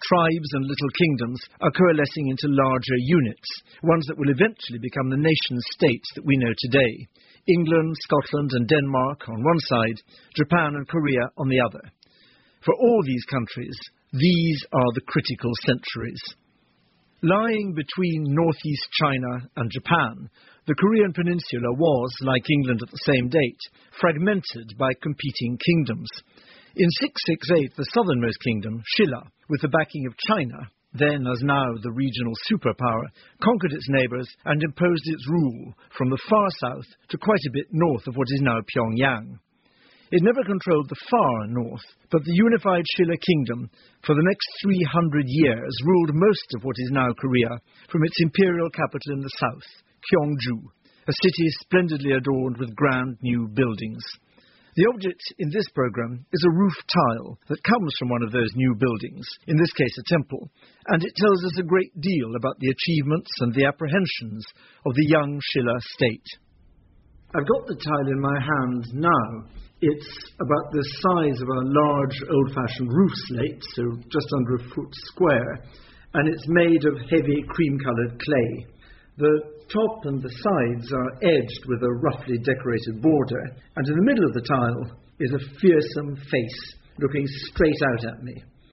tribes and little kingdoms are coalescing into larger units, ones that will eventually become the nation-states that we know today. England, Scotland and Denmark on one side, Japan and Korea on the other. For all these countries, these are the critical centuries. Lying between northeast China and Japan, the Korean peninsula was, like England at the same date, fragmented by competing kingdoms. In 668, the southernmost kingdom, Shilla, with the backing of China, then as now the regional superpower, conquered its neighbours and imposed its rule from the far south to quite a bit north of what is now Pyongyang. It never controlled the far north, but the unified Shilla kingdom for the next 300 years ruled most of what is now Korea from its imperial capital in the south, Gyeongju, a city splendidly adorned with grand new buildings. The object in this program is a roof tile that comes from one of those new buildings, in this case a temple, and it tells us a great deal about the achievements and the apprehensions of the young Shilla state. I've got the tile in my hand now. It's about the size of a large old-fashioned roof slate, so just under a foot square, and it's made of heavy cream-coloured clay. The top and the sides are edged with a roughly decorated border, and in the middle of the tile is a fearsome face looking straight out at me.